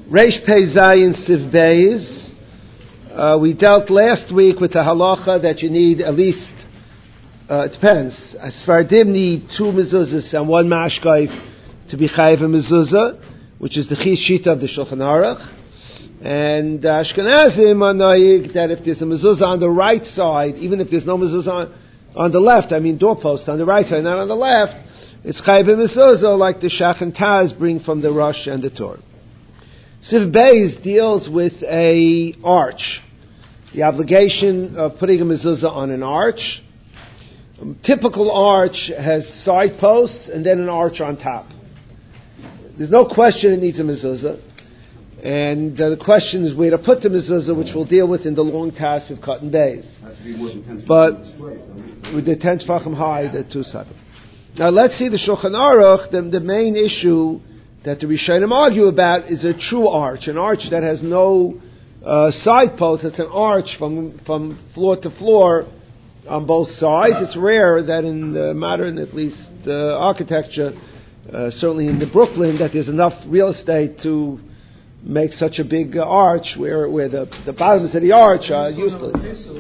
Reish Pei Zayin Siv Beis. We dealt last week with the halacha that you need at least, it depends. Sfardim need 2 mezuzahs and 1 mashkaif to be chayiv a mezuzah, which is the chishita of the Shulchan Aruch. And Ashkenazim are noyig that if there's a mezuzah on the right side, even if there's no mezuzah on the left, doorpost on the right side, not on the left, it's chayiv a mezuzah like the Shach and Taz bring from the Rosh and the Torah. Siv Beis deals with a arch, the obligation of putting a mezuzah on an arch. A typical arch has side posts and then an arch on top. There's no question it needs a mezuzah, and the question is where to put the mezuzah, which we'll deal with in the long task of Cotton Bays. But with the 10 tefachim high, the 2 sides. Now let's see the Shulchan Aruch. The main issue that the Rishonim argue about is a true arch, an arch that has no side posts. It's an arch from floor to floor on both sides. It's rare that in the modern, at least architecture, certainly in the Brooklyn, that there's enough real estate to make such a big arch where the bottoms of the arch are useless.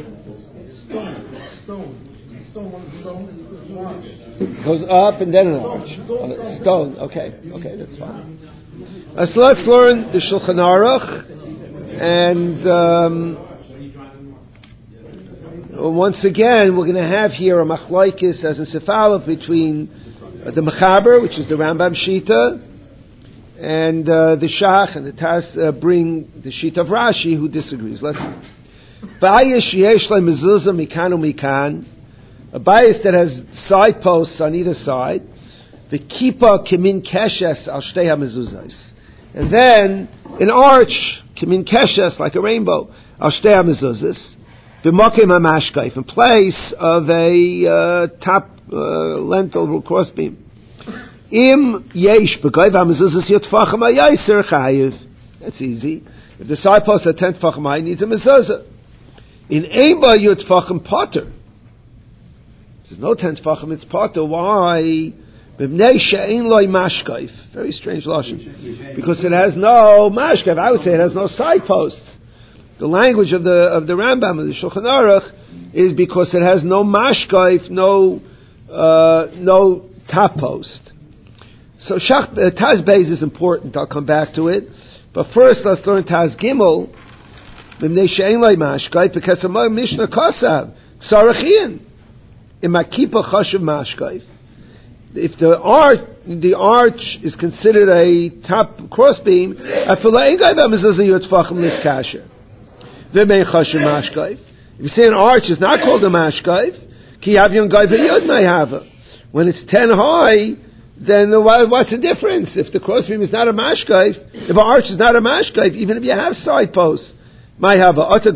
It goes up and then an arch. Stone. Okay, that's fine. So let's learn the Shulchan Aruch, and once again we're going to have here a machlokes as a sefalot between the Mechaber, which is the Rambam Shita, and the Shach and the Taz bring the Shita of Rashi, who disagrees. Let's see. Bayis yesh le mezuzah mikan umikan. A bias that has side posts on either side. The kippah kimin keshes al shtei hamezuzos. And then an arch kimin keshes, like a rainbow, al shtei hamezuzos. B'mokim hamashkaif, in place of a top lentil crossbeam. Im yesh b'goyv hamezuzos yotfachim hayaser chayiv. That's easy. If the side posts are 10 tefachim high, it needs a mezuzah. In Eba yotfachim potter. There's no 10 tefachim, it's potter. Why? Very strange lashon. Because it has no mashkaif. I would say it has no side posts. The language of the Rambam, of the Shulchan Aruch, is because it has no mashkaif, no top post. So Taz Beis is important. I'll come back to it. But first, let's learn Taz Gimel. Because the Mishnah Kosav Sarachin in Makipa Chashav Mashkaif. If the arch is considered a top crossbeam, if you say an arch is not called a mashkaif, when it's 10 high, then what's the difference? If the crossbeam is not a mashkaif, if an arch is not a mashkaif, even if you have side posts, this is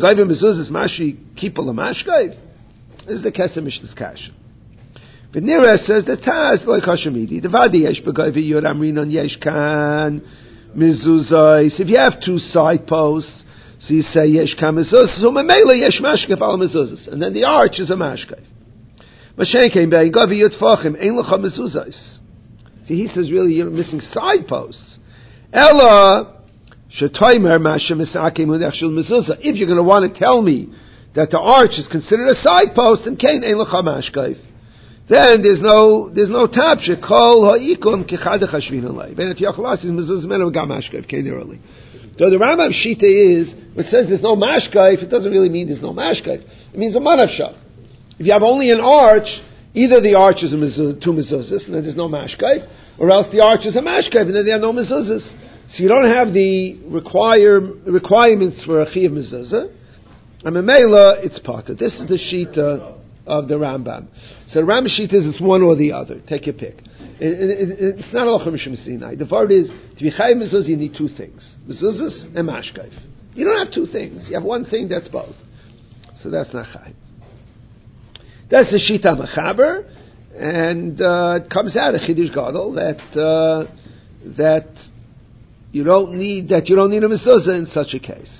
the Kesem Mishnah's Kasha. But Nira says the Taz like Hashemidi. The Vadi Yesh B'Goyvi Yod Amrin on Yesh Kan Mezuzos. If you have 2 side posts, so you say Yesh Kan Mezuzos, so Memela Yesh Mashkef Al Mezuzos, and then the arch is a Mashkef. Mashen came back. Goyvi Yod Fachim Ein Lecha Mezuzos. See, he says really you're missing side posts. Ella Shetoimer Mashem Misakim Unechshul Mezuzah. If you're going to want to tell me that the arch is considered a side post, and Kain Ein Lecha Mashkef, then there's no top. Shekol ha'ikum kichad chashvin alay. Ben et yachlas is mezuzah menu gam mashkaif came there early. So the Rambam Shita is, when it says there's no mashkaif, it doesn't really mean there's no mashkaif. It means a manavshav. If you have only an arch, either the arch is a mezuzah, 2 mezuzahs, and then there's no mashkaif, or else the arch is a mashkaif, and then there are no mezuzahs. So you don't have the requirements for a chiyav mezuzah. And memela, it's potter. This is the Shita of the Rambam. So the Rambam Shita is it's one or the other. Take your pick. It's not a Lochem Mishum Sinai. The word is, to be chayiv mezuzah, you need 2 things. Mezuzahs and mashkaif. You don't have 2 things. You have one thing, that's both. So that's not chayiv. That's the Shita Mechaber, and it comes out of Chidush Gadol that you don't need a mezuzah in such a case.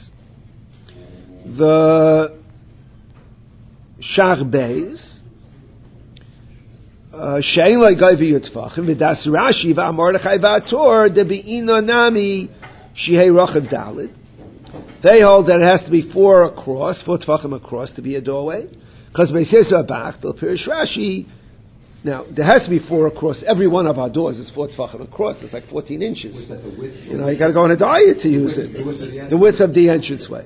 The Shach Beis Shein Lai Goyvi Yotfachim V'das Rashi V'Amordechai V'Ator De Be'ina Nami Shehei Rochav Dalid. They hold that it has to be 4 tefachim across to be a doorway. Because Meisesa back, the Pirish Rashi. Now there has to be 4 across. Every one of our doors is 4 tefachim across. It's like 14 inches. You got to go on a diet to use it. The width of the entranceway.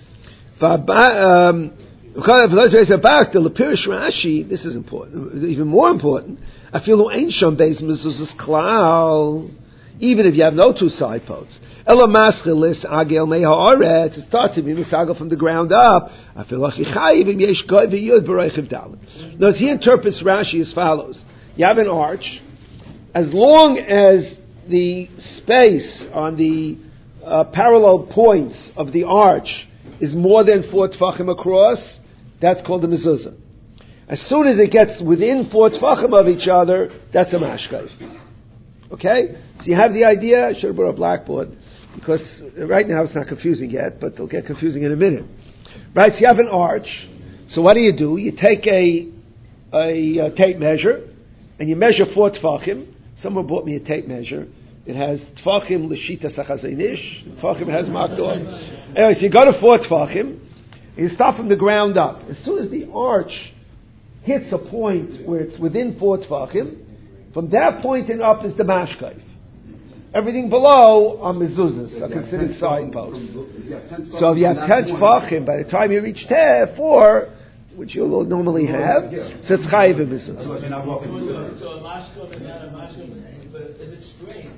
Back the Pirish Rashi. This is important. Even more important. I feel ain't sham beis mezuzas klal. Even if you have no 2 side posts. Ela maschilis agel me'haaretz. It starts to be misagel from the ground up. I feel like yichayivim yesh goy v'yud b'reichiv dalet. Now, he interprets Rashi as follows: you have an arch. As long as the space on the parallel points of the arch is more than 4 tefachim across, that's called a mezuzah. As soon as it gets within 4 tefachim of each other, that's a mashkaif. Okay? So you have the idea. I should have brought a blackboard, because right now it's not confusing yet, but it'll get confusing in a minute. Right? So you have an arch. So what do? You take a tape measure, and you measure 4 tefachim. Someone bought me a tape measure. It has tefachim l'shita sachazinish. Tefachim has makdor. Anyway, so you go to 4 tefachim, and you start from the ground up. As soon as the arch hits a point where it's within 4 tefachim, from that point and up is the mashkaif. Everything below are mezuzahs, are considered side posts. So if you have 10 tefachim, by the time you reach 4, which you'll normally have, so it's chayiv mezuzah. So a mashkaif is not a mashkaif, but if it's straight,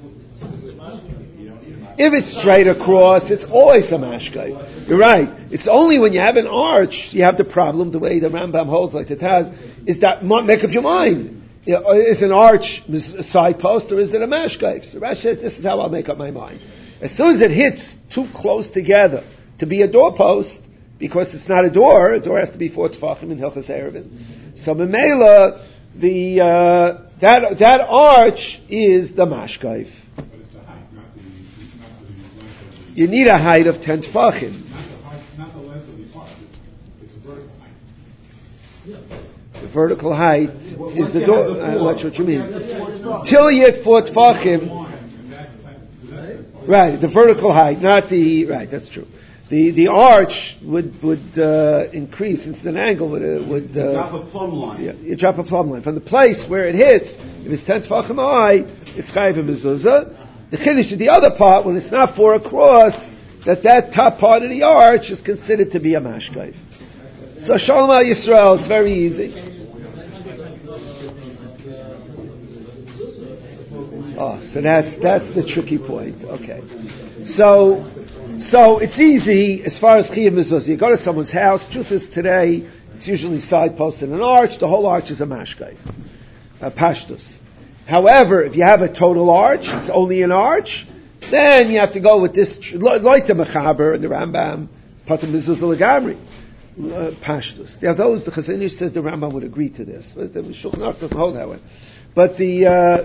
if it's straight across, it's always a mashkaif. You're right. It's only when you have an arch, you have the problem, the way the Rambam holds, like the Taz, is that make up your mind. Is an arch a side post or is it a mashkaif? So Rashi said, this is how I'll make up my mind. As soon as it hits too close together to be a doorpost, because it's not a door has to be 4 tefachim in Hilchos Erevin. So Memela, that arch is the mashkaif. You need a height of 10 tefachim. Not the length of the arch. It's a vertical height. The vertical height is the door. That's what you mean. Till you hit 4 tefachim. Right, the vertical height, not the. Right, that's true. The arch would increase. It's an angle. Would drop a plumb line. Yeah, you drop a plumb line from the place where it hits. If it's 10 tefachim high, it's chayiv mezuzah. The chiddush is the other part when it's not 4 across. That top part of the arch is considered to be a mashkaif. So Shalom Al Yisrael, it's very easy. Oh, so that's the tricky point. Okay, so it's easy as far as chiyuv mezuzah. You go to someone's house. Truth is, today it's usually side post and an arch. The whole arch is a mashkaif, pashtus. However, if you have a total arch, it's only an arch. Then you have to go with this like the mechaber and the Rambam patam mezuzah legamri. Pashtus. Now those, the Chazanish says the Rambam would agree to this. But the Shulchan Aruch doesn't hold that way. But the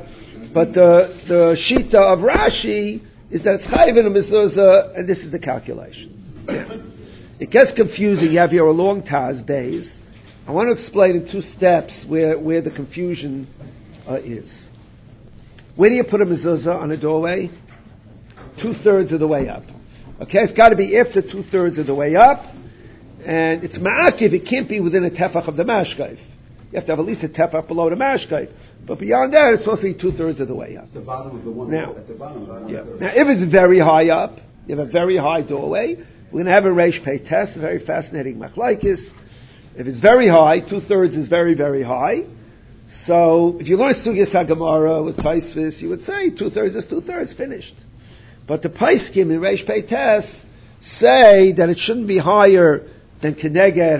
shita of Rashi is that it's chayiv in a mezuzah, and this is the calculation. Now, it gets confusing. You have here a long Taz days. I want to explain in 2 steps where the confusion is. Where do you put a mezuzah on a doorway? 2/3 of the way up. Okay, it's got to be after 2/3 of the way up. And it's ma'akiv, it can't be within a tefach of the mashkaif. You have to have at least a tefach below the mashkaif. But beyond that, it's supposed to be 2/3 of the way up. The bottom of the one now, at the bottom. Yeah. Now, if it's very high up, you have a very high doorway, we're going to have a reish pei test, a very fascinating machlaikis. If it's very high, 2/3 is very, very high. So, if you learn Sugyas HaGemara with Taisvis, you would say 2/3 is 2/3, finished. But the Paiskim in reish pei test say that it shouldn't be higher than Keneged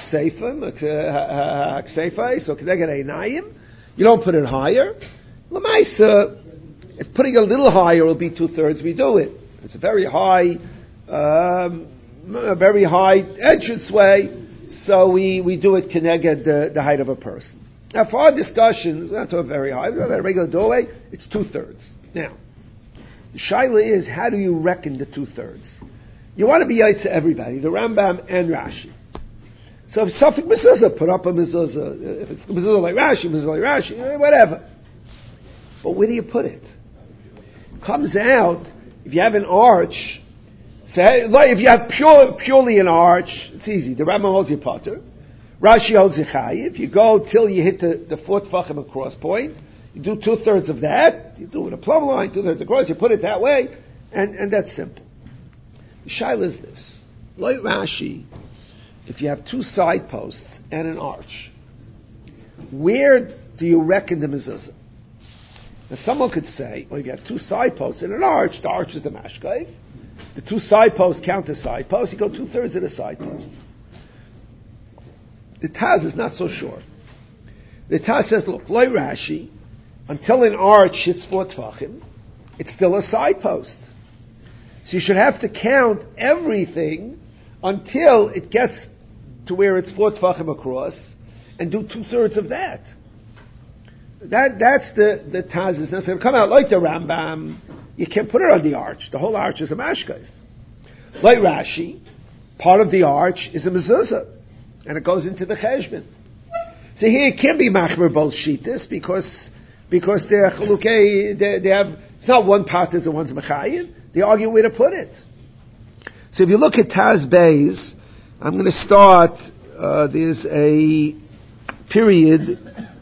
HaKseifai, so Keneged Einayim. You don't put it higher. L'maisa, if putting a little higher will be 2/3, we do it. It's a very high entranceway, so we do it Keneged the height of a person. Now, for our discussions, we're not talking very high, we're talking about a regular doorway, it's 2/3. Now, the shaila is, how do you reckon the 2/3? You want to be yaitz to everybody, the Rambam and Rashi. So if Safik mezuzah, put up a mezuzah. If it's mezuzah like Rashi, whatever. But where do you put it? Comes out if you have an arch, say, like if you have purely an arch, it's easy. The Rambam holds you potter. Rashi holds you chayiv. You go till you hit the 4 tefachim across point. You do 2/3 of that. You do it with a plumb line, 2/3 across. You put it that way, and that's simple. The shaila is this: like Rashi, if you have 2 side posts and an arch, where do you reckon the mezuzah? Now someone could say, well, if you have 2 side posts and an arch, the arch is the mashkayv. The 2 side posts count as side posts. You go 2/3 of the side posts. The Taz is not so sure. The Taz says, look, like Rashi, until an arch hits 4 tefachim, it's still a side post. So you should have to count everything until it gets to where it's 4 tefachim across, and do 2/3 of that. That's the Taz is necessary. Come out like the Rambam. You can't put it on the arch. The whole arch is a mashkayv. Like Rashi, part of the arch is a mezuzah, and it goes into the cheshbon. So here it can't be machmer both shitas because they're chalukei. They have, it's not one patas and one's mechayiv. They argue where to put it. So if you look at Taz Beis, I'm going to start. There's a period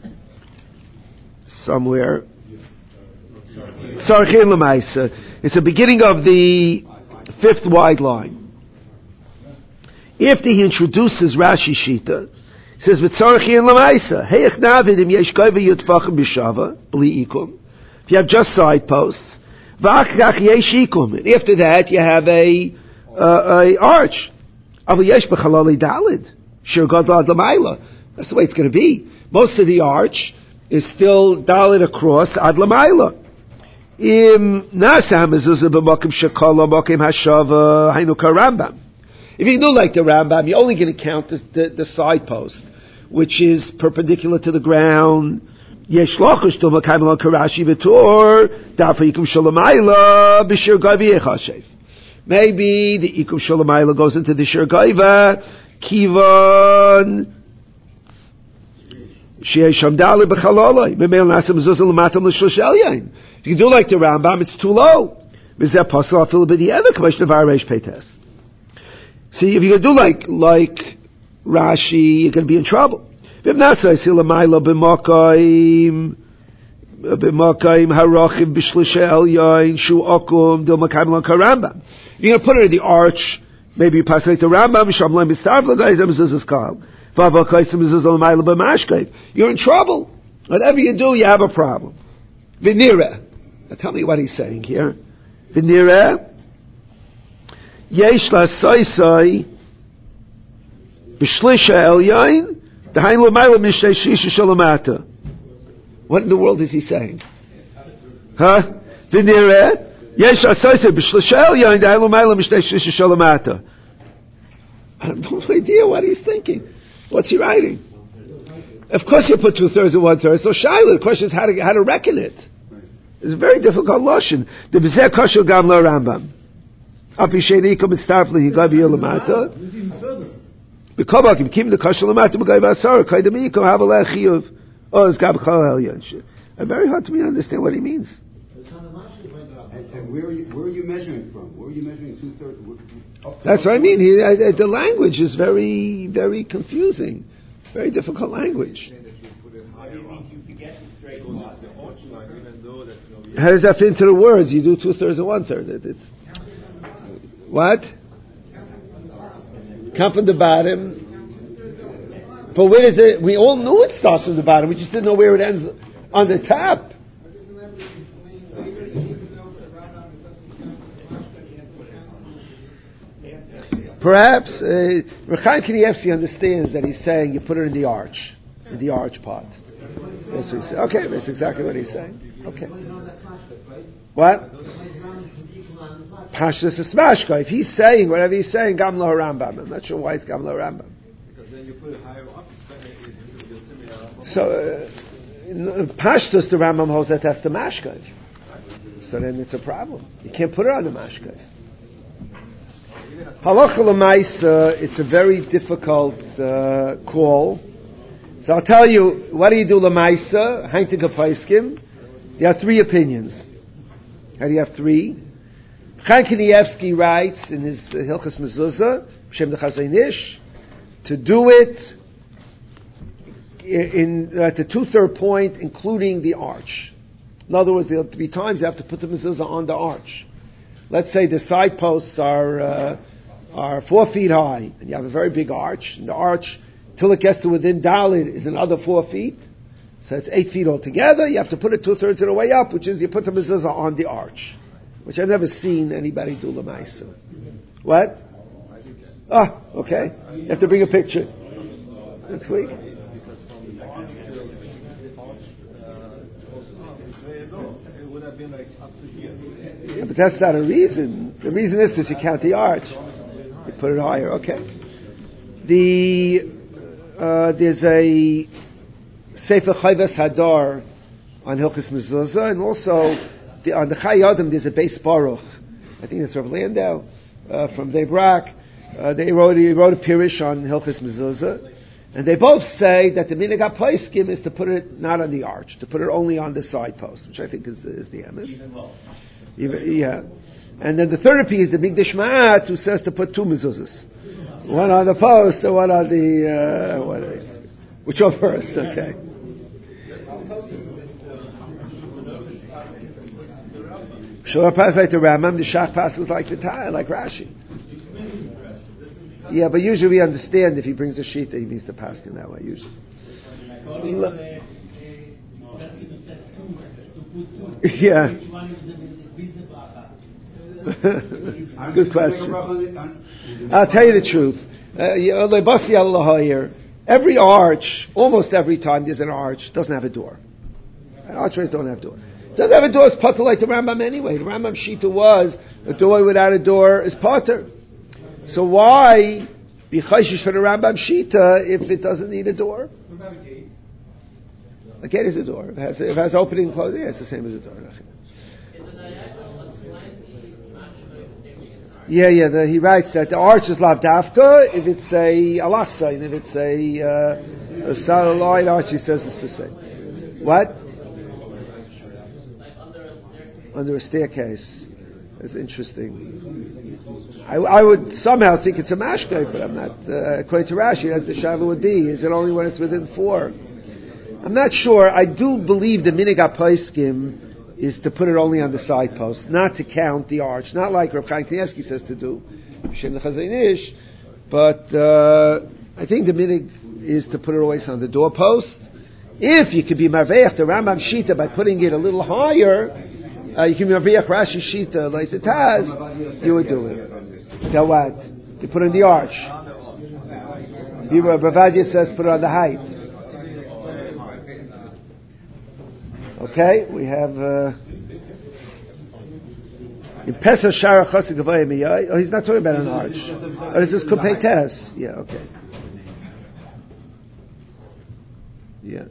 somewhere. Tzarchin L'maisa. It's the beginning of the 5th wide line. After he introduces Rashi Shita, he says, "V'tzarchin L'maisa. Heich navidim yesh goyve yutfachim b'shava b'li ikum." If you have just side posts, v'achkach yesh ikum. And after that, you have a arch. Aval yesh b'chalali dalid. Shir gadol ad l'mayla. That's the way it's going to be. Most of the arch is still dalid across ad l'mayla. Im nasa mezuzah b'makim shekala makim hashava hainu karambam. If you do like the Rambam, you're only going to count the side post, which is perpendicular to the ground. Yesh lachush to makayim al karashi v'tor dafa ikum shalamayla b'shir gaiva yechashev. Maybe the ikum shalamayla goes into the shir gaiva kivan sheyesh hamdali b'chalalai b'meil nasa mezuzah l'matam l'shlosh elyain. If you do like the Rambam, it's too low. Mizeh pasal afil b'di'eva k'mash nevar reish peites. See, if you're going to do like Rashi, you're going to be in trouble. You're going to put it in the arch, maybe you pass like the Rambam, you're in trouble. Whatever you do, you have a problem. V'nira. Now tell me what he's saying here. V'nira. Yesh la soy b'shlisha elyain dahain l'mayla mishnei shisha shalamata. What in the world is he saying? Huh? V'nireh yesh la soy b'shlisha elyain dahain l'mayla mishnei shisha shalamata. I have no idea what he's thinking. What's he writing? Of course, you put 2/3 and 1/3. So Shaila, the question is how to reckon it. It's a very difficult lashon. The b'zeh kashel gam lo Rambam. Apisheni come and start from the Gabi Yolamata. Because I keep the Kashal Lamata, Magaiva Sar, Kaidami, come have a lechi of, oh, it's Gab Chal Elyan. It's very hard to me to understand what he means. And where are you measuring from? Where are you measuring 2/3? That's what I mean. The language is very, very confusing. Very difficult language. How does that fit into the words? You do 2/3 and 1/3. It's what? Come from the bottom. But where does it? We all knew it starts from the bottom. We just didn't know where it ends on the top. Perhaps Rechaim Kanievsky understands that he's saying you put it in the arch part. That's what he said. Okay, that's exactly what he's saying. Okay. What? Pashtus is Smashka. If he's saying whatever he's saying, Gam Lo Rambam. I'm not sure why it's Gam Lo Rambam. Because then you put it higher up. So Pashtus, the Rambam holds that's the Mashka. So then it's a problem. You can't put it on the Mashka. Halacha l'maisa, it's a very difficult call. So I'll tell you, what do you do l'maisa? Heintige Paiskim. You have 3 opinions. How do you have 3? Chaim Kanievsky writes in his Hilchos Mezuzah, Shem the Chazon Ish, to do it at the 2/3 point, including the arch. In other words, there'll be times you have to put the mezuzah on the arch. Let's say the side posts are 4 feet high, and you have a very big arch, and the arch, till it gets to within Dalit, is another 4 feet. So it's 8 feet altogether. You have to put it 2/3 of the way up, which is you put the mezuzah on the arch, which I've never seen anybody do l'maisa. What? Ah, okay. You have to bring a picture next week. Yeah, but that's not a reason. The reason is you count the arch. You put it higher. Okay. There's a Sefer Chayvas Hadar on Hilchos Mezuzah, and also on the Chai Adam there's a Beis Baruch. I think it's Rav Landau from Veibrak. He wrote a Pirish on Hilchos Mezuzah, and they both say that the Minhag HaPoskim is to put it not on the arch, to put it only on the side post, which I think is the emes. Yeah. And then the third piece is the Mikdash Ma'at, who says to put 2 mezuzahs, one on the post and one on the which one first? Okay. Shor pass like the Rambam, the Shach passes like the Taya, like Rashi. Yeah, but usually we understand if he brings a sheet that he means to pass in that way. Usually. Yeah. Good question. I'll tell you the truth. Every arch, almost every time there's an arch, doesn't have a door. Archways don't have doors. Doesn't have a door is potter like the Rambam anyway. The Rambam Shita was a door without a door is potter. So why be chayshish for the Rambam Shita if it doesn't need a door? A gate is a door. If it has opening and closing, it's the same as a door. Yeah. He writes that the arch is lav dafka if it's a alachsa, and if it's a satellite arch, he says it's the same. What? Under a staircase. It's interesting. I would somehow think it's a mashkei, but I'm not. According to Rashi, as the shaila would be, is it only when it's within 4? I'm not sure. I do believe the Minhag HaPoskim is to put it only on the side post, not to count the arch, not like Rav Chaim Kanievsky says to do, Shem the Chazon Ish, but I think the minhag is to put it always on the doorpost. If you could be marveach the Rambam Shita by putting it a little higher, you can be marveach Rashi Shita like the Taz, you would do it. Now what? To put it on the arch. Bavadia says put it on the height. Okay, we have in Pesach Shara Chassid Gavayim Miyai. Oh, he's not talking about an arch. Or is this Kupei Tes? Yeah, okay. Yeah.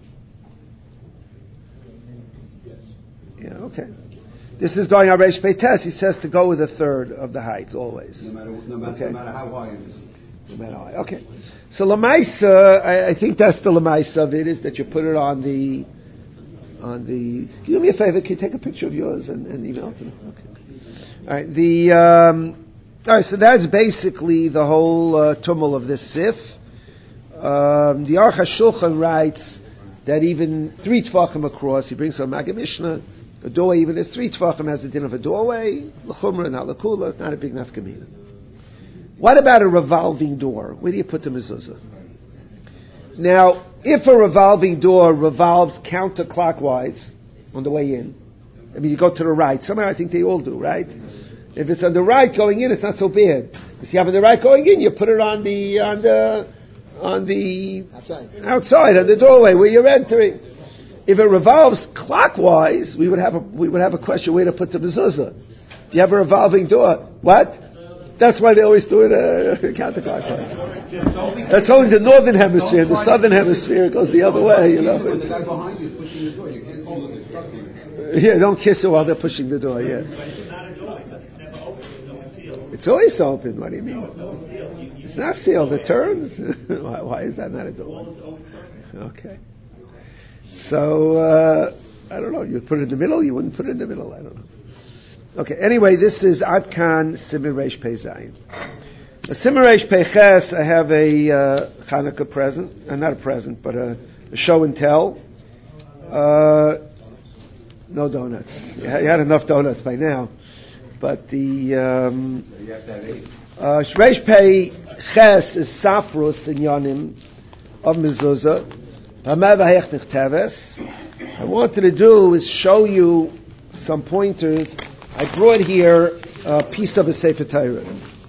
Yeah, okay. This is going on Reish Pei Tes. He says to go with 1/3 of the height always. No matter how high it is. No matter how high. Okay. So Lamaisa, I think that's the Lamaisa of it, is that you put it on the. Can you do me a favor? Can you take a picture of yours and email it to me? Okay. All right. All right. So that's basically the whole tumul of this sif. The Aruch HaShulchan writes that even 3 tefachim across, he brings a Maggid Mishnah, a doorway even as 3 tefachim has the din of a doorway, l'chumra, not l'kula, it's not a big nafkamina. What about a revolving door? Where do you put the mezuzah? Now, if a revolving door revolves counterclockwise on the way in, I mean, you go to the right. Somehow I think they all do, right? If it's on the right going in, it's not so bad. If you have on the right going in, you put it on the outside on the doorway where you're entering. If it revolves clockwise, we would have a question where to put the mezuzah. Do you have a revolving door? What? That's why they always do it counterclockwise. That's only the northern hemisphere. The southern hemisphere goes the other way. You know. The guy behind you is pushing the door. You can't hold it. Yeah, don't kiss it while they're pushing the door. Yeah. It's always open. What do you mean? It's not sealed. It turns. Why is that not a door? Okay. So I don't know. You put it in the middle. You wouldn't put it in the middle. I don't know. Okay, anyway, this is Adkan Simon Reish Pei Zayin. Simon Reish Pei Ches, I have a Hanukkah present, not a present, but a show and tell. No donuts. You had enough donuts by now. But the Reish Pei Ches is Safrus in Yonim of Mezuzah. I wanted to do is show you some pointers. I brought here a piece of a Sefer Torah.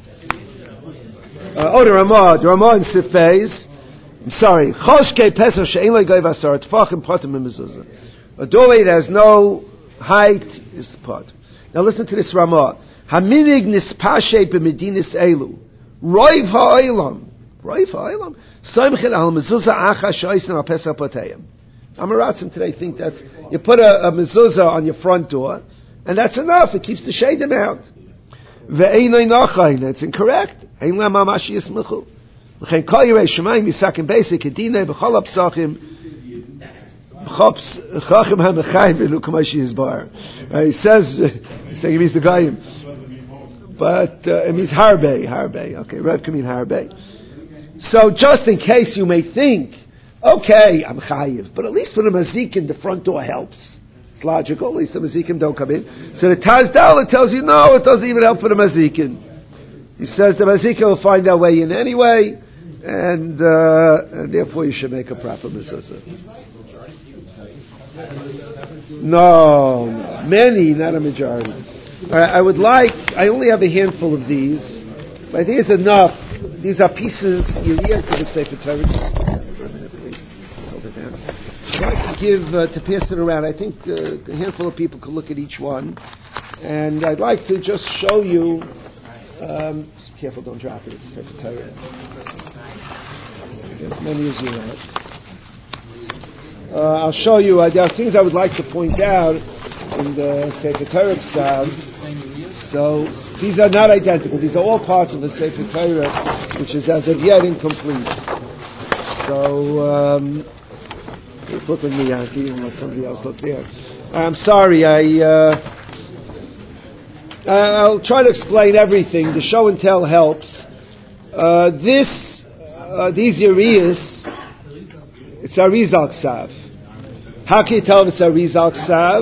The Ramah in Sifeis. I'm sorry. Choshkei Pesach she'en lo goy vasar tefachim potim mezuzah. A doorway that has no height is pot. Now listen to this Ramah. Haminig nispashe b'medinis elu. Roiv ha'olam. Soimchen al mezuzah acha shoysin al pesach potayim. Amaratzim today think that you put a mezuzah on your front door, and that's enough. It keeps the shaidim out. Ve'einoi nachayin. It's incorrect. Ein la mamash yismechu. L'chein kol yirei shemayim yisakim basic edinei b'chol ha'psachim chachim ha'mechayim v'lu k'mashi yizbar. He says he means the gayim. But it means harbe. Okay, Rev can mean harbe. So just in case you may think, okay, I'm chayiv, but at least for the mazikim, the front door helps. It's logical. At least the mazikim don't come in. So the Taz Dalet tells you, no, it doesn't even help for the mazikim. He says the mazikim will find their way in anyway, and therefore you should make a proper mezuzah. No, many, not a majority. All right, I only have a handful of these, but I think it's enough. These are pieces, Yiriyah to the Sefer Torah. For a minute, please. Hold it down. I'd like to pass it around. I think a handful of people could look at each one. And I'd like to just show you, careful, don't drop it, it's Sefer Torah. As many as you want. I'll show you, there are things I would like to point out in the Sefer Torah Ksav. So these are not identical. These are all parts of the Sefer Torah, which is as of yet incomplete. So look with me, Yankee, and let somebody else look there. I'm sorry. I'll try to explain everything. The show and tell helps. These Yiriyas, it's Arizal Ksav. How can you tell if it's Arizal Ksav?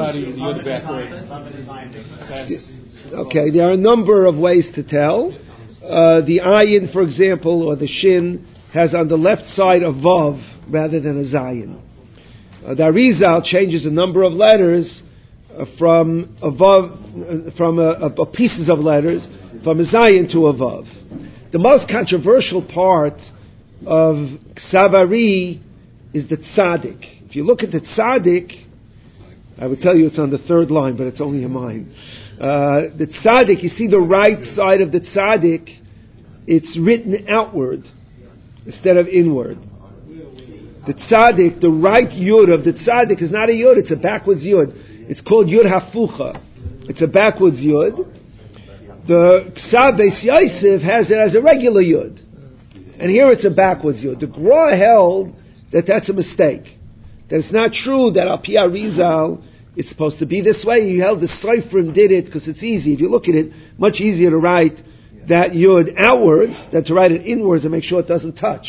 Okay, there are a number of ways to tell. The ayin, for example, or the shin, has on the left side a vav rather than a zayin. The Arizal changes a number of letters from a vav, from pieces of letters, from a zayin to a vav. The most controversial part of Ksavari is the tzaddik. If you look at the tzaddik, I would tell you it's on the third line, but it's only in mine. The tzaddik, you see the right side of the tzaddik, it's written outward instead of inward. The tzaddik, the right yud of the tzaddik is not a yud, it's a backwards yud. It's called yud hafucha. It's a backwards yud. The Ksav Beis Yosef has it as a regular yud. And here it's a backwards yud. The Gra held that that's a mistake. That it's not true that Al Pi Arizal it's supposed to be this way. He held the Seifrim did it because it's easy. If you look at it, much easier to write that yud outwards than to write it inwards and make sure it doesn't touch.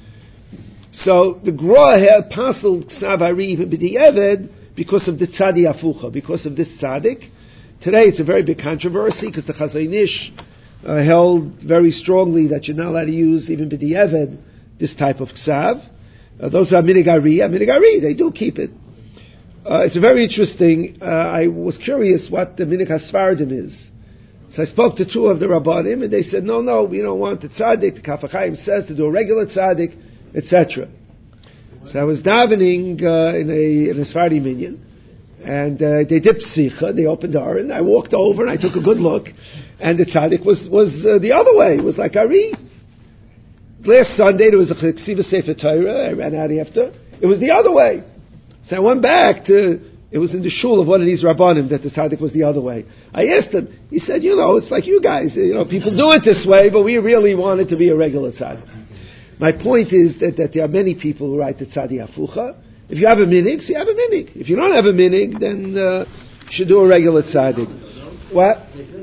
So the Gra had apostle Ksavari even b'di'eved because of the tzadi afucha, because of this tzaddik. Today it's a very big controversy because the Chazon Ish held very strongly that you're not allowed to use even b'di'eved this type of ksav. Those are minigari, they do keep it. It's very interesting. I was curious what the minig hasfardim is. So I spoke to two of the rabbanim, and they said, no, we don't want the tzaddik. The Kaf HaChaim says to do a regular tzaddik, etc. So I was davening in a Sephardi minyan, and they did psicha. They opened the aron. I walked over and I took a good look, and the tzaddik was the other way. It was like Ari. Last Sunday there was a Ksiva Sefer Torah. I ran out after. It was the other way. So I went back to, it was in the shul of one of these rabbanim that the tzaddik was the other way. I asked him, he said, it's like you guys, people do it this way, but we really want it to be a regular tzaddik. My point is that there are many people who write the tzaddik afucha. If you have a minig, so you have a minig. If you don't have a minig, then you should do a regular tzaddik. What?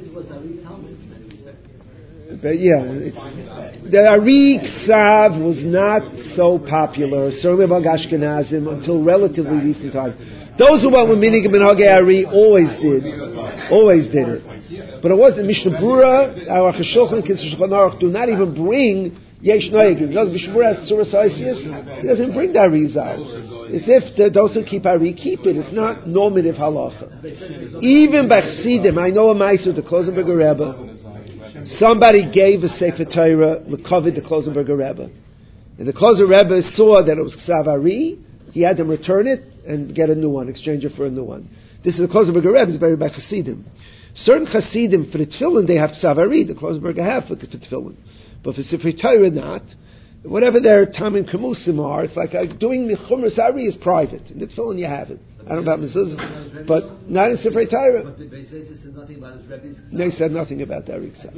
But yeah, the Ari Ksav was not so popular, certainly among Ashkenazim, until relatively recent times. Those who went with Minig and Minhagei Ari always did it. But it wasn't Mishnah Brura, our Cheshulchan, Shulchan Aruch do not even bring Yesh Noegim. Because Mishnah Brura has Tzuras Haisius, he doesn't bring the Aris out. It's if those who keep Ari keep it. It's not normative halacha. Even by Chassidim, I know a Meiser, the Klosenberger Rebbe, somebody gave a Sefer Torah, Lekovid, the Klosenberger Rebbe. And the Klosenberger Rebbe saw that it was Ksav Ari, he had them return it and get a new one, exchange it for a new one. This is the Klosenberger Rebbe, it's very by Chassidim. Certain Chassidim, for the Tefillin, they have Ksav Ari, the Klosenberger have for the Tefillin. But for Sefer Torah, not. Whatever their Tam and Kamusim are, it's like doing the Chumras Ari is private. In the Tefillin, you have it. I don't know about Mezuzah, but not in Sefer Torah. But they said nothing about his Rebbe's. They said nothing about the Ari Ksav.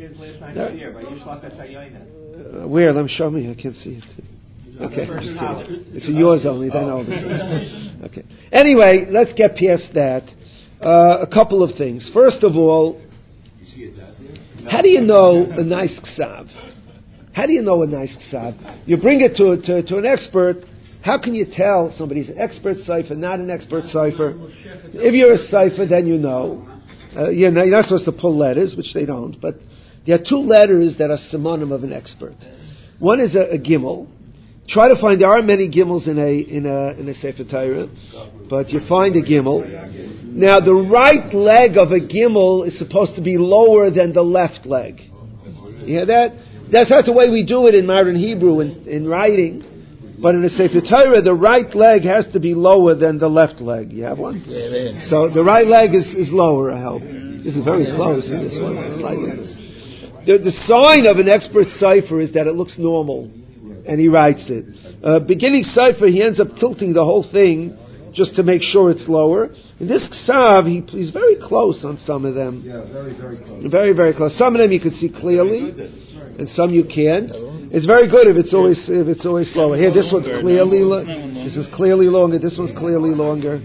No. Where? Let me show me. I can't see it. Okay. It's in yours only. Then I'll. Okay. Anyway, let's get past that. A couple of things. First of all, how do you know a nice ksav? How do you know a nice ksav? You bring it to an expert. How can you tell somebody's an expert cipher, not an expert cipher? If you're a cipher, then you know. You're not supposed to pull letters, which they don't. But there are two letters that are simonim of an expert. One is a gimel. Try to find. There aren't many gimels in a Sefer Torah, but you find a gimel. Now, the right leg of a gimel is supposed to be lower than the left leg. You hear that? That's not the way we do it in modern Hebrew in writing. But in a Sefer Torah, the right leg has to be lower than the left leg. You have one? So the right leg is lower, I hope. This is very close in this one. The sign of an expert cipher is that it looks normal. And he writes it. Beginning cipher, he ends up tilting the whole thing just to make sure it's lower. In this ksav, he's very close on some of them. Yeah, very, very close. Very, very close. Some of them you can see clearly, and some you can't. It's very good if it's always slower. Here, this one's clearly this is clearly longer. This one's clearly longer.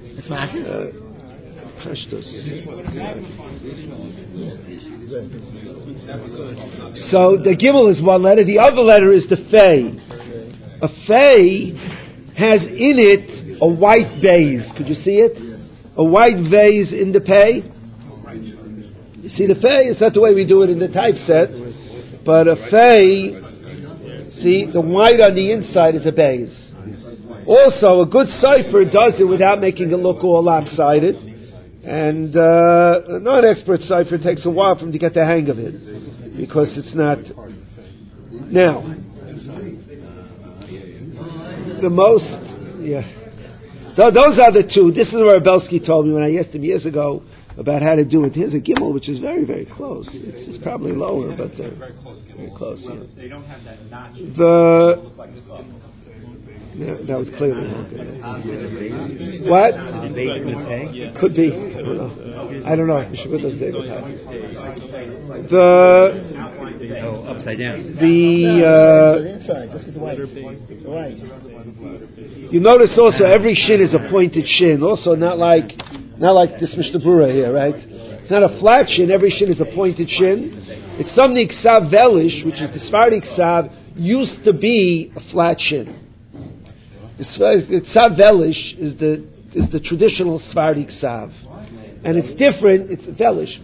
So the gimel is one letter. The other letter is the fei. A fei has in it a white vase. Could you see it? A white vase in the pei. You see the fei? It's not the way we do it in the typeset, but a fei. See, the white on the inside is a vase. Also, a good cipher does it without making it look all lopsided. And a non-expert cipher takes a while for him to get the hang of it, because it's not. Now, the most, those are the two. This is what Belsky told me when I asked him years ago about how to do it. Here's a gimel, which is very, very close. It's probably lower, but very close. Yeah. They don't have that notch. That was clearly what? Could be. I don't know. Upside down. You notice also every shin is a pointed shin. Also, not like this Mishnah Brura here, right? It's not a flat shin. Every shin is a pointed shin. It's something ksav velish, which is the Sephardi ksav, used to be a flat shin. The ksav velish is the traditional Sephardi ksav, and it's different. It's velish.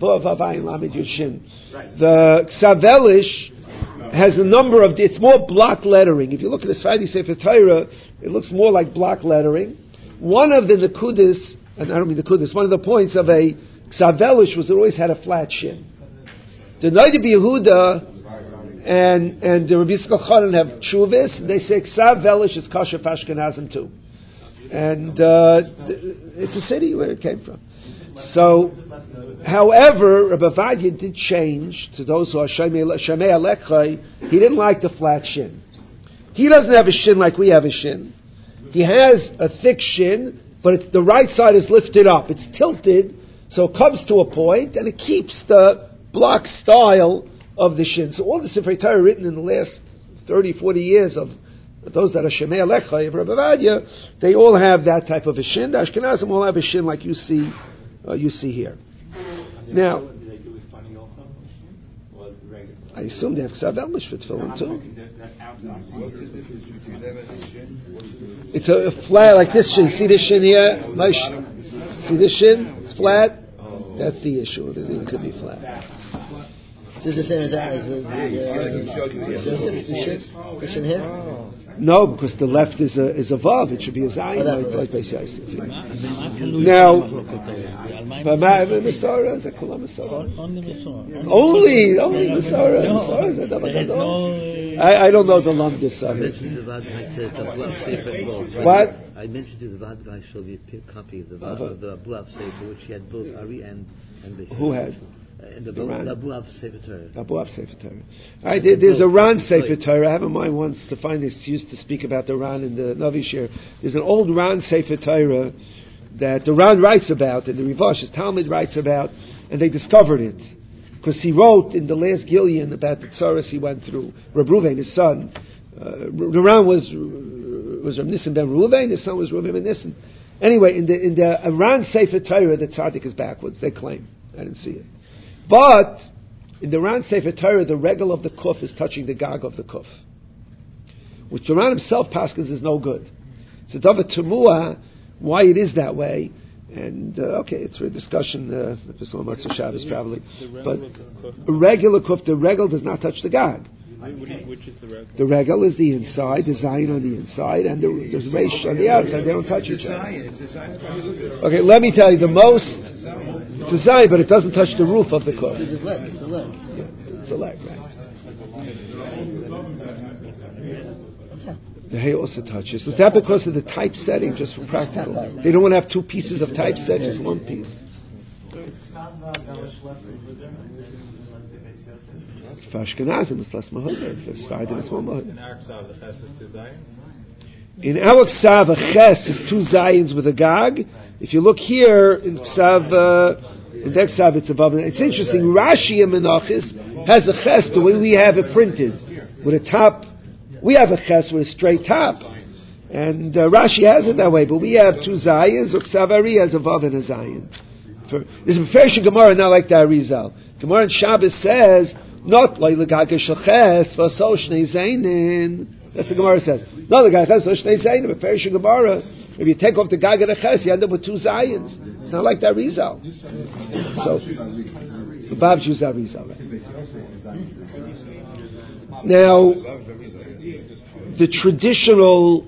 The ksav velish has a number of. It's more block lettering. If you look at the Sephardi Sefer Torah, it looks more like block lettering. One of the nekudis, and I don't mean nekudis. One of the points of a ksav velish was it always had a flat shin. The Noda B'Yehuda and the Rabbi Yisrael Chanan have tshuvis. They say ksav velish is kosher for Ashkenazim too, and it's a city where it came from. So, however, Rabbi Vadia did change to those who are Shemei Alechai. He didn't like the flat shin. He doesn't have a shin like we have a shin. He has a thick shin, but the right side is lifted up. It's tilted, so it comes to a point, and it keeps the block style of the shin. So all the Sefer Torah written in the last 30, 40 years of those that are Shemei Alechai of Rabbi Vadia, they all have that type of a shin. The Ashkenazim all have a shin like you see here. Now, I assume they have Ksav Elmish for tefillin too. It's a flat like this shin. See this shin here? See this shin? It's flat. That's the issue. It could be flat. Does the same as that? The shin here? No, because the left is a vav. It should be a zayin, like Beis Yosef. Now, Masora is a kula Masora. Only Masora. I don't know the lumdis of it. What? I mentioned to the Vadvai showed you a copy of the Abuav Sefer, which he had both Ari and Beis. Who has? The Abuav Sefer Torah. Abuav Sefer Torah. All right, there's a Ran Sefer Torah. I have in mind once to find this used to speak about the Ran in the Navi Shir. There's an old Ran Sefer Torah that the Ran writes about, and the Rivash, his Talmud writes about, and they discovered it. Because he wrote in the last Gillian about the tzaras he went through. Reb Ruvain, his son, the Ran was Reb Nissen ben Ruvain, his son was Ruvain ben Nissen. Anyway, in the Ran Sefer Torah, the tzaddik is backwards, they claim. I didn't see it. But in the Ran Sefer Torah, the regal of the kuf is touching the gag of the kuf, which the Ran himself paskins is no good. So David Tumua, why it is that way, and it's for a discussion. Just on Matzah Shabbos probably, but a regular kuf, the regal does not touch the gag. Which is the regal? The regal is the inside, the zayin on the inside, and there's reish on the outside. They don't touch each other. Okay, let me tell you, the most. It's a zayin, but it doesn't touch the roof of the kuf. It's a leg. Yeah, it's a leg, right? The hay also touches. Is that because of the typesetting, just for practical? They don't want to have two pieces of typeset, just one piece. For Ashkenazim, it's less mahud. For Sfardim, it's one mahud. In our Ksav, the Ches is 2 zayins? In our Ksav, a Ches is 2 zayins with a gag. If you look here, in Ksav, in that Ksav, it's above. It's interesting, Rashi in Menachis has a Ches the way we have it printed, with a top. We have a Ches with a straight top. And Rashi has it that way, but we have 2 zayins, or Ksav Ari has a vav and a zayin. This is Meferish Gemara, not like the Arizal. Gemara in Shabbos says, not like the Gaga Shalches, Vasol Shnei Zainin. That's the Gemara says. Not the Gaga Shnei Zainin, Meferish Gemara. If you take off the Gaga Ches, you end up with 2 zayins. It's not like the Arizal. So, the Bab's use Arizal. Right? Now, the traditional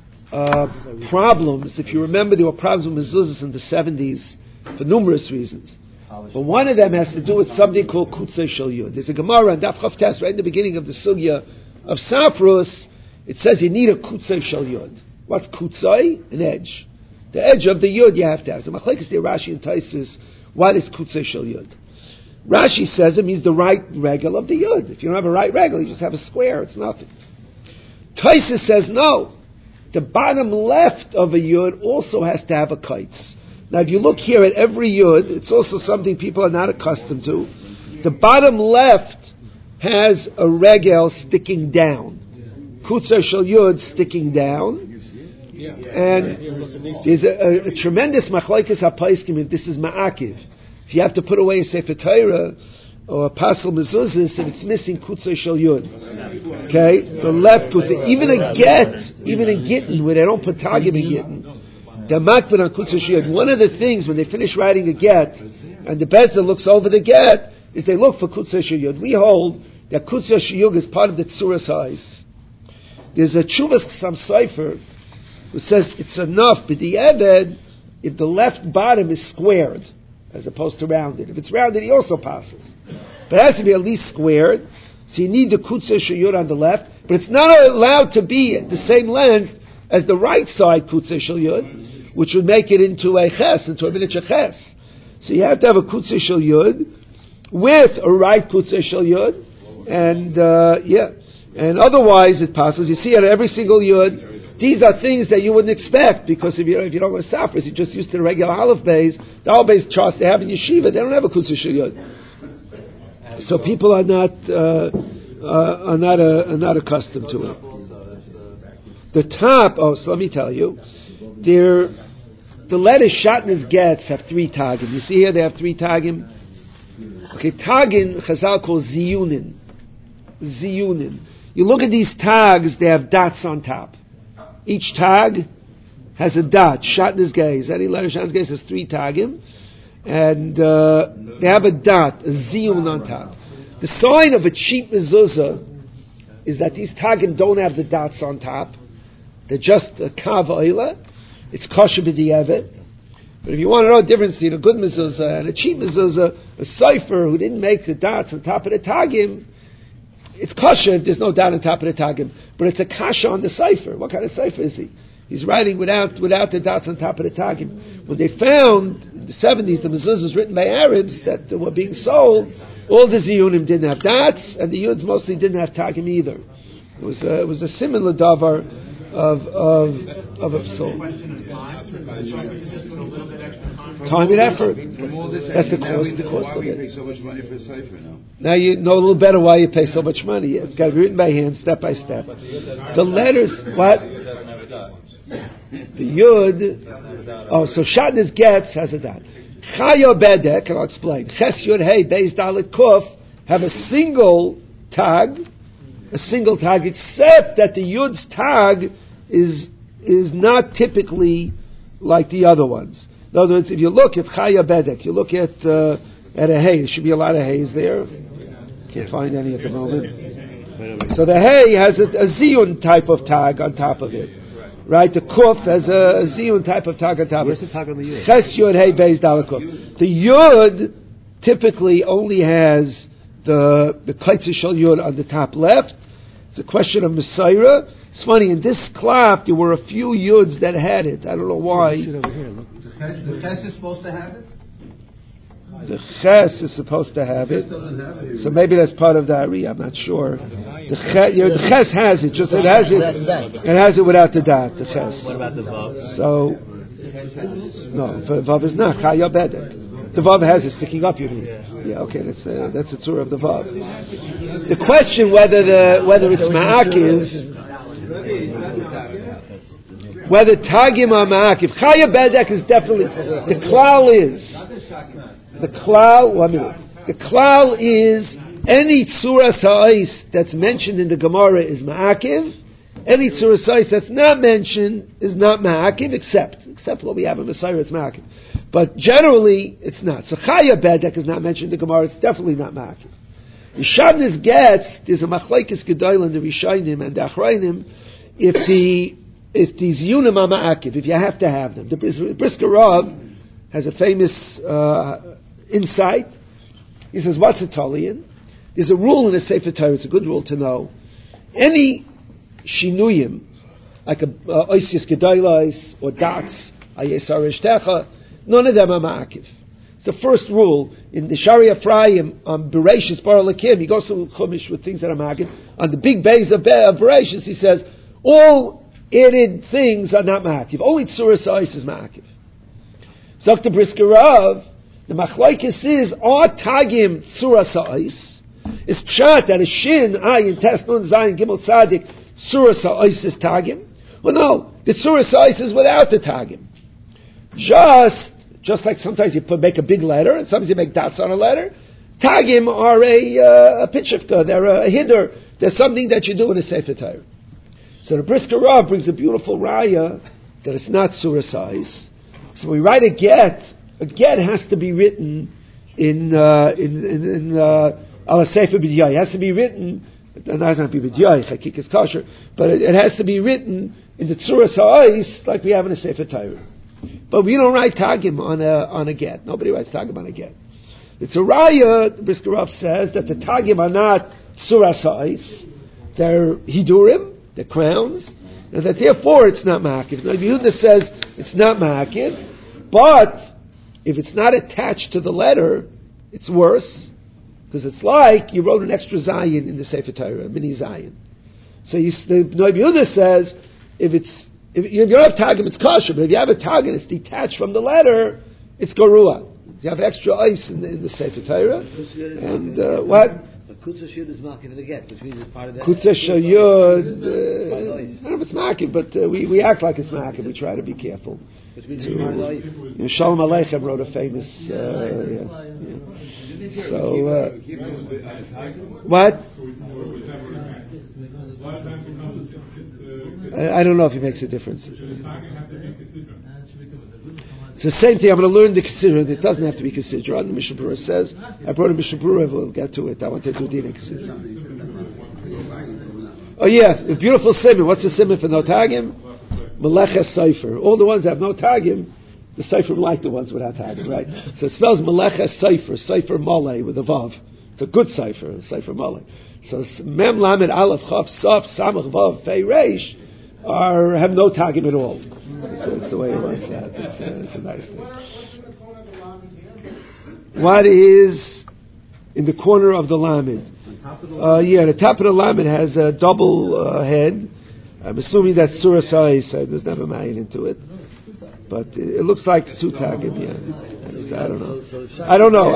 problems, if you remember, there were problems with mezuzahs in the 70s for numerous reasons. But one of them has to do with something called Kutzei Shel Yud. There's a Gemara in Daf Chav Tes, right in the beginning of the Sugya of Safrus, it says you need a Kutzei Shel Yud. What's Kutzei? An edge. The edge of the Yud you have to have. So Machlekes the Rashi and Taisus, what is Kutzei Shel Yud? Rashi says it means the right regal of the Yud. If you don't have a right regal, you just have a square, it's nothing. Taisus says no. The bottom left of a Yud also has to have a kites. Now, if you look here at every Yud, it's also something people are not accustomed to. The bottom left has a regel sticking down. Kutzei Shel Yud sticking down. And there's a tremendous machlokes hapaiskim if this is ma'akiv. If you have to put away a Sefer Torah or a Pasal Mezuzah, and it's missing Kutzei Shel Yud. Okay? The left, because even a Gittin, where they don't put Tagim in Gittin, the makbid on Kutzei Shel Yud. One of the things when they finish writing a get, and the Bezdin looks over the get, is they look for Kutzei Shel Yud. We hold that Kutzei Shel Yud is part of the Tzuras Ha'is. There's a Chuvas Chasam Sofer who says it's enough, but the Eved, if the left bottom is squared, as opposed to rounded. If it's rounded, he also passes. But it has to be at least squared, so you need the Kutzei Shel Yud on the left, but it's not allowed to be at the same length as the right side Kutzei Shel Yud, which would make it into a ches, into a miniature ches. So you have to have a Kutzei Shel Yud with a right Kutzei Shel Yud, and and otherwise it passes. You see it at every single Yud. These are things that you wouldn't expect, because if you don't go to Safras, you're just used to the regular Aleph Beis. The Aleph Beis charts they have in Yeshiva, they don't have a Kutzei Shel Yud. So people are not accustomed to it. The top, so let me tell you, the letters Shatnez Getz have 3 tagim. You see here they have 3 tagim. Okay, tagin Chazal calls ziyunin. ziyunim. You look at these tags; they have dots on top. Each tag has a dot. Shatnez Geis. Any letter Shatnez Geis has 3 tagim, and they have a dot, a ziyun on top. The sign of a cheap mezuzah is that these tagim don't have the dots on top. They're just a kav oila. It's kosher b'di'evet. But if you want to know the difference between a good mezuzah and a cheap mezuzah, a cipher who didn't make the dots on top of the tagim, it's kosher if there's no dot on top of the tagim. But it's a kasha on the cipher. What kind of cipher is he? He's writing without the dots on top of the tagim. When they found in the 70s the mezuzahs written by Arabs that were being sold, all the ziyunim didn't have dots, and the yuds mostly didn't have tagim either. It was a similar davar of soul. Time and effort. That's the cost of it. You pay so much money for a cipher now. Now you know a little better why you pay so much money. It's got to be written by hand, step by step. The letters, what? The yud. Oh, so Shatnez Getz has a dot. Chaya Bedek, and I'll explain. Ches Yud Hey Beis Dalet Kuf have a single tag, except that the yud's tag is not typically like the other ones. In other words, if you look at Chaya Bedek, you look at a hay. There should be a lot of hays there. Can't find any at the moment. So the hay has a ziyun type of tag on top of it. Right, the kuf has a ziyun type of tag on top. Where's the tag on the yud? Ches yud hey beis daled kuf. The yud typically only has the kaitzer shel yud on the top left. It's a question of Messiah. It's funny, in this klaf there were a few yuds that had it. I don't know why. The ches is supposed to have it? The ches is supposed to have it. So maybe that's part of the Ari, I'm not sure. The ches has it, just it has it without the dot, the ches. What about the vav? So, no, the vav is not, chaya bedek. The vav has it sticking up, you mean? Yeah, okay, that's the tzur of the vav. The question whether it's ma'akiv, whether tagim are ma'akiv. Chaya bedek is definitely, the klal is any tzura sa'is that's mentioned in the Gemara is ma'akiv. Any tzura sa'is that's not mentioned is not ma'akiv, except what we have in Messiah, it's ma'akiv. But generally, it's not. So chaya bedek is not mentioned in the Gemara, it's definitely not ma'akiv. Shatnez Getz, there's a machlekes gedolah in the Rishonim and the Achrayim, if these yunim are ma'akiv, if you have to have them. The Brisker Rav has a famous insight. He says, what's a talion? There's a rule in the Sefer Torah, it's a good rule to know. Any shinuyim, like oisius gedailas or dots, ayesar eshtecha, none of them are ma'akiv. It's the first rule. In the Shari Ephraim, on Bereshis Bar Lakim, he goes to Chumash with things that are ma'akiv. On the big bays of Bereshis, he says, all added things are not ma'akiv. Only tzura sa'is is ma'akiv. Dr. Brisker Rav, the machlokes is, are tagim tzura sa'is? Is pshat that a shin, ayin, tes, nun, zayin, gimel, tzadik, tzura sa'is is tagim? Well, no, the tzura sa'is is without the tagim. Just like sometimes you make a big letter, and sometimes you make dots on a letter, tagim are a pitchifka, they're a hinder, they're something that you do in a Sefer Torah. So the Brisker Rav brings a beautiful raya that it's not tzura sa'is. So we write a get has to be written in ala sefer b'diyai. It has to be written, it doesn't have to be b'diyai, chakik is kosher, but it has to be written in the tzura sa'is like we have in a sefer Torah. But we don't write tagim on a get. Nobody writes tagim on a get. It's a raya, the Brisker Rav says, that the tagim are not tzura sa'is, they're hidurim, they're crowns, and that therefore it's not ma'akiv. Now, Yehuda says it's not ma'akiv, but if it's not attached to the letter, it's worse, because it's like you wrote an extra zayin in the Sefer Torah, a mini zayin. So the Noam Yehuda says, if you don't have tagim, it's kosher, but if you have a tagim, it's detached from the letter, it's garua. You have extra ice in the Sefer Torah, and what? Kutza Shud is marking it again, which means it's part of that. Kutza Shud, I don't know if it's marking, but we act like it's marking. We try to be careful. Which means it's part of life. Shalom Aleichem wrote a famous. So what? I don't know if it makes a difference. It's the same thing. I'm going to learn the Kesidron. It doesn't have to be Kesidron. The Mishnah Berurah says. I brought a Mishnah Berurah. We'll get to it. I want to do Dina Kesidron. Oh yeah, the beautiful simon. What's the simon for no tagim? Meleches Sefer. All the ones that have no tagim, the Sefer like the ones without tagim, right? So it spells Meleches Sefer, Sefer Mole with a vav. It's a good Sefer, Sefer Mole. So Mem Lamed Aleph Chav Saf Samach Vav Fei Reish have no tagim at all. So it's the way it works out. It's a nice thing. What is in the corner of the Lamed? The top of the Lamed has a double head. I'm assuming that's Surah Sai, so there's never made into it. But it looks like two tagim, yeah. I don't know.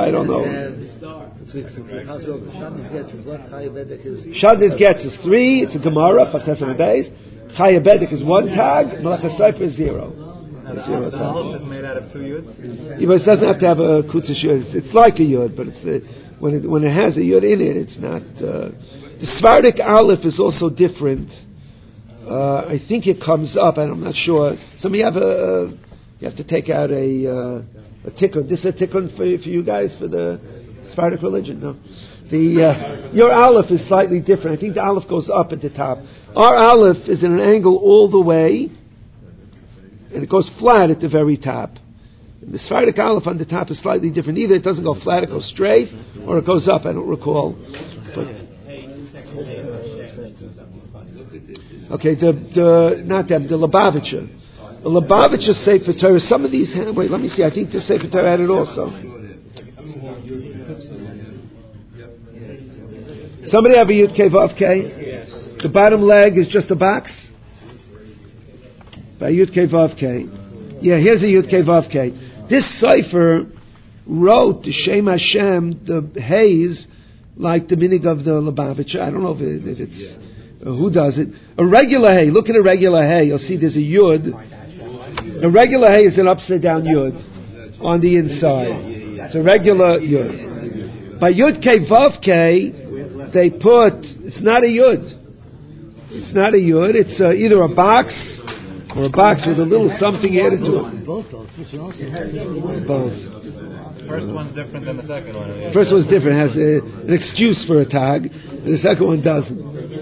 Shadis Getz is 3, it's a Gemara, Fates Beis. Chaya Bedek is 1 tag, Meleches Sefer is 0. The Aleph is made out of 2 yuds? Yeah, but it doesn't have to have a Kutzish yud. It's like a yud, but it's when it has a yud in it, it's not. The Sephardic Aleph is also different. I think it comes up, and I'm not sure. Some of you have to take out a tikkun. This is a tikkun for you guys for the Sephardic religion. No, your Aleph is slightly different. I think the Aleph goes up at the top. Our Aleph is in an angle all the way, and it goes flat at the very top. And the Sephardic Aleph on the top is slightly different. Either it doesn't go flat, it goes straight, or it goes up. I don't recall. But, okay, the Lubavitcher. The Lubavitcher Sefer Torah, some of these, wait, let me see, I think the Sefer Torah had it also. Somebody have a Yud Kei Vav Kei? Yes. The bottom leg is just a box? By Yud Kei Vav Kei. Yeah, here's a Yud Kei Vav Kei. This Sefer wrote the Shem Hashem, the Hayes, like the minig of the Lubavitcher. I don't know if it's... who does it? A regular hay. Look at a regular hay. You'll see there's a yud. A regular hay is an upside down yud on the inside. It's a regular yud. By yud kei vav kei, they put. It's not a yud. It's not a yud. It's either a box or a box with a little something added to it. Both. First one's different than the second one. First one's different. It has an excuse for a tag. And the second one doesn't.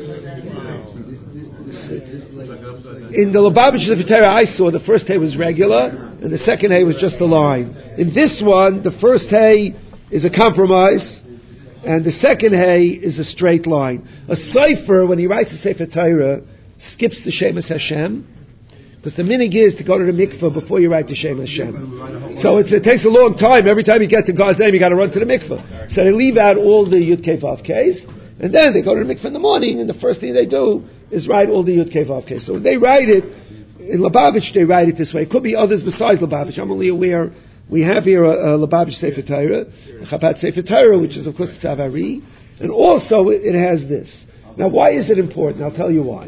In the Lubavitcher Sefer Torah I saw, the first hay was regular, and the second hay was just a line. In this one, the first hay is a compromise, and the second hay is a straight line. A Sefer, when he writes a Sefer Torah, skips the Shemas Hashem, because the minig is to go to the mikveh before you write the Shem Hashem. So it takes a long time. Every time you get to God's name, you got to run to the mikveh. So they leave out all the Yud Kei Vav Keis, and then they go to the mikveh in the morning, and the first thing they do is write all the Yud Kei Vav Keis. So when they write it, in Lubavitch they write it this way. It could be others besides Lubavitch. I'm only aware, we have here a Lubavitch Sefer Torah, a Chabad Sefer Torah, which is of course Tzavari, and also it has this. Now why is it important? I'll tell you why.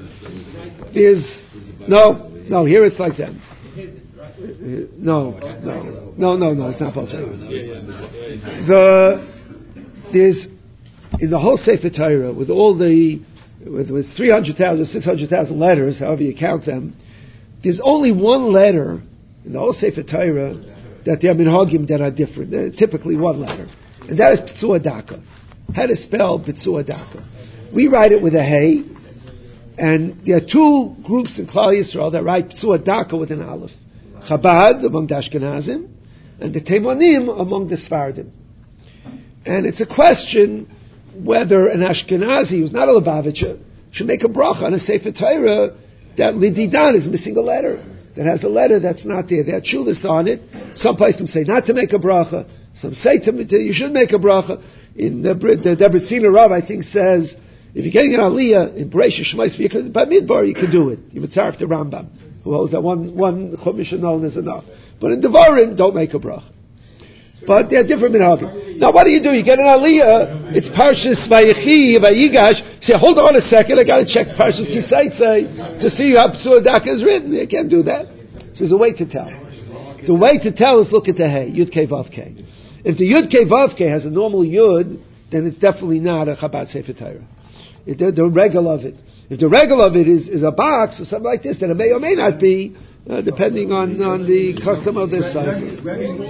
No, here it's like that. No, it's not both. There's in the whole Sefer Torah with all the with 300,000, 600,000 letters, however you count them, there's only one letter in the whole Sefer Torah that there are minhagim that are different. Typically one letter, and that is P'tzua Daka. How to spell P'tzua Daka? We write it with a hey, and there are two groups in Klal Yisrael that write P'tzua Daka with an aleph. Chabad among the Ashkenazim, and the Teimanim among the Sfardim. And it's a question whether an Ashkenazi who's not a Lubavitcher should make a bracha on a Sefer Torah that Lididan is missing a letter, that has a letter that's not there. There are tshuvas on it. Some places say not to make a bracha. Some say you should make a bracha. In the Debretziner Rav, I think, says if you're getting an aliyah in Bereishis Shmais by Midbar, you can do it. You would tzarf the Rambam, who holds that one chumash alone is enough. But in Devarim, don't make a bracha. But they're different minhagim. Now, what do? You get an aliyah. It's Parshas Vayechi, Vayigash. Say, hold on a second. I got to check Parshas Kisaitse to see how P'tzua Daka is written. You can't do that. So there's a way to tell. The way to tell is look at the Hey, Yud Kei Vav Kei. If the Yud Kei Vav Kei has a normal Yud, then it's definitely not a Chabad Sefer Torah. The regel of it. If the regular of it is a box or something like this, then it may or may not be, depending on the custom of this side.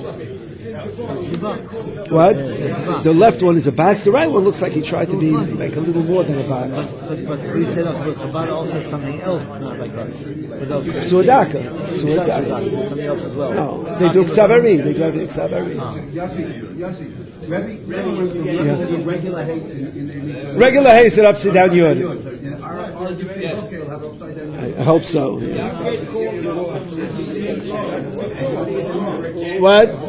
What? The left one is a box. The right one looks like he tried to make a little more than a box. But we said Chabad also something else, not like us. Suadaka. Something else as well. No, they do Xavari. They do everything Xavari. Yossi. Regular hates in Regular haze it upside down yod. I hope so. Yeah. What?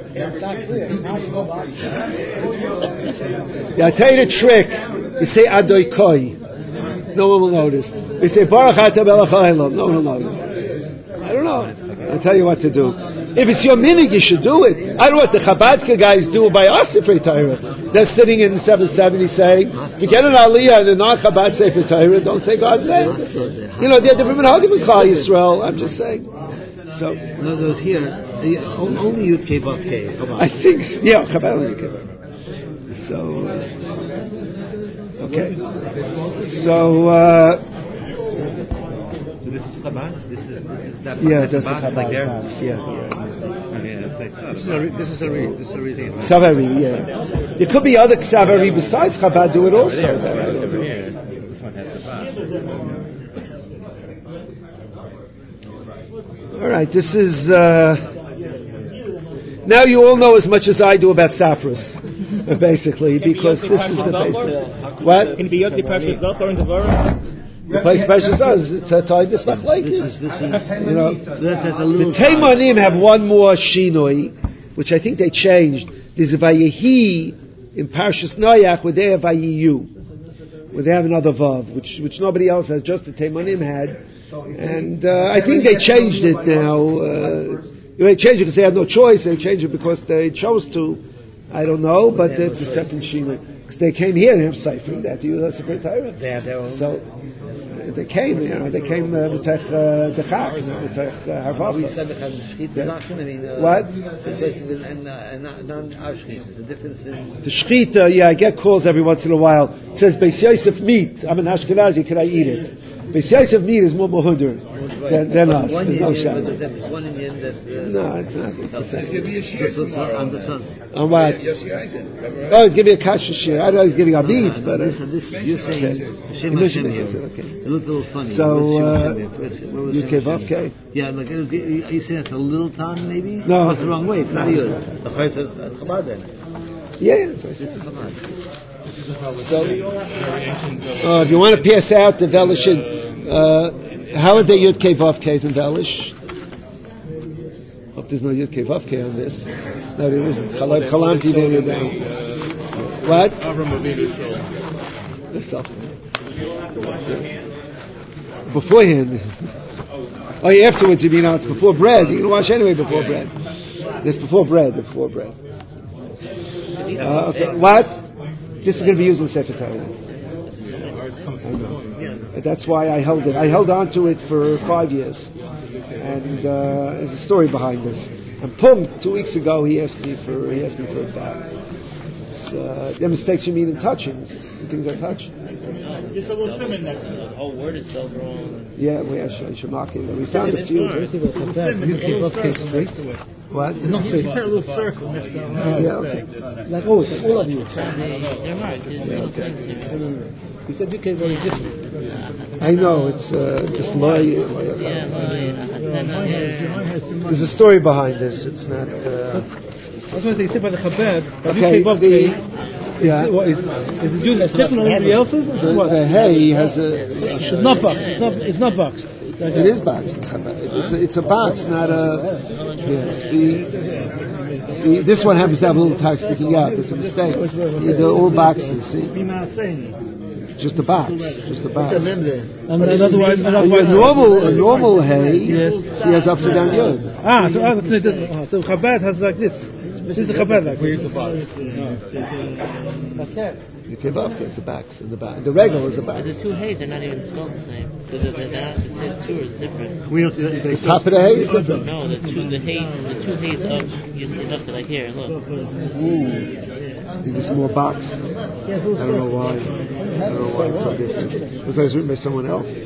Yeah, I tell you the trick. You say Adoi Koi. No one will notice. You say Baruch Ata Melech Haolam. No one will notice. I don't know. I'll tell you what to do. If it's your minig, you should do it. I don't know what the Chabadka guys do by us Sefer Torah. They're sitting in 770 saying, forget an Aliyah and a non-Chabad Sefer Torah, don't say God's name. You know, they're different minhagim in Klal Yisrael. I'm just saying. So, no, those here, only Yud Kei Vav Kei. I think, yeah, Chabad only Yud Kei. So, okay. So this is Chabad? This is that that's Chabad, like there? This is a reason. Xavari, yeah. There could be other Xavari besides Chabad do it also. This one has Chabad. All right, this is... now you all know as much as I do about Safras, basically, because this is the basic... What? Can it be Yotzi Parshas Zokor in the Torah? The place Parshas does. It's a time this much like this is you know, the Teimanim have one more shinoi, which I think they changed. There's a Vayehi in Parshas Noach where they have Vayiyu, where they have another Vav, which nobody else has, just the Teimanim had. And I think they changed it now. They changed it because they had no choice. They changed it because they chose to. I don't know, but it's the second shinoi. Because they came here and have Sefer. They had to use a Sefer Torah. They have their own. So they came, they came with Dechach, with Harvav. We said I mean, what? And non-Ashkit. The difference in The Shechita, I get calls every once in a while. It says Beis Yosef meat. I'm an Ashkenazi. Can I eat it? Beis Yosef meat is more muhuder than us. One There's no Indian, shot. there's one Indian that. No, it's not. It's the same. On the sun. On what? Oh, he's giving a kasha shir. I know he's giving a beat, but This you're saying Hashem Hashem here. okay. It looked a little funny. So you Yud Kei Vav Kei. Yeah, like you said it's a little ton maybe. No, it's the wrong way. It's not Yud. The first is Chabad then. Yeah, that's what I This is said. Chabad. So, if you want to pass out the Velish, how are the Yud Kei Vav Keis in Velish? Hope there's no Yud Kei Vav Kei on this. No, there isn't. Chalamti there down. What? Beforehand. Oh, yeah, afterwards you mean it's before bread. You can wash anyway before bread. It's before bread. Okay. What? This is going to be used in Sefer Torah. That's why I held it. I held on to it for 5 years. And there's a story behind this. And Pum, 2 weeks ago, he asked me for it back. The mistakes you mean in touching, the things I touch. Just a little shimon next to it. The whole word is still wrong. Yeah, I should mark it. We found a few. What? It's not straight. It's a little circle. Yeah, okay. Like all of you. They're right. He said you came very different. I know, it's just my... There's a story behind this. It's not... I was going to say, you said by the Chabad, okay, yeah. What is it different than everybody else's? The hay has a... It's not boxed. It's not boxed. It is boxed. It's a box, not a... Yeah, see, this one happens to have a little tag sticking out. It's a mistake. They're all boxes, see? Just a box. And otherwise, a normal hay, she has upside down yod. So Chabad has like this. This is the Chabad like. Where's the box? You give up the box in the back. The regular is a box. The two hays are not even spelled the same. The two is different. The top of the hay is different. No, the two hays up. You left it like here. Look. Ooh. I think this is more box. I don't know why. don't know why it's so different. Was I written by someone else? It's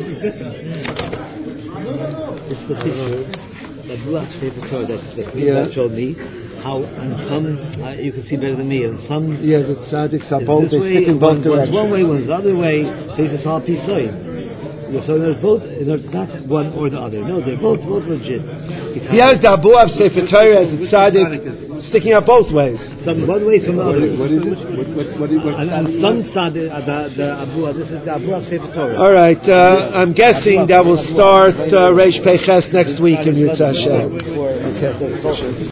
the picture that Ruach Sefer Torah that showed me how and some you can see better than me, and some the tzaddiks are both, they stick in both directions. One way, one's the other way, so it's all pisoy. So there's both, there's not one or the other. No, they're both legit. Here's the Abu of Sefer Torah, the tzaddik sticking out both ways. Some one way, some the other. What is it? What is and some tzaddik, the Abu, this is the Abu of Sefer Torah. All right, I'm guessing that will start Reish Peches next week in Yitzhak Hashem. Okay.